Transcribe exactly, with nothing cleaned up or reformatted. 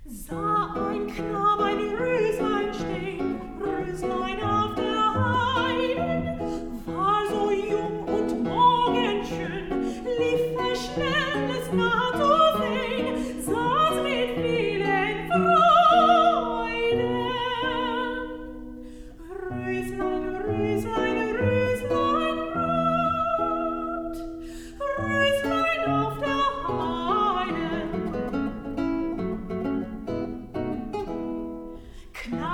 Sah ein Knab ein Röslein stehn, Röslein auf der Heide, war so jung und morgenschön, lief er schnell, es nah zu sehn, saß mit vielen Freuden. Röslein, Röslein, Röslein rot, Röslein auf der Heide. Knab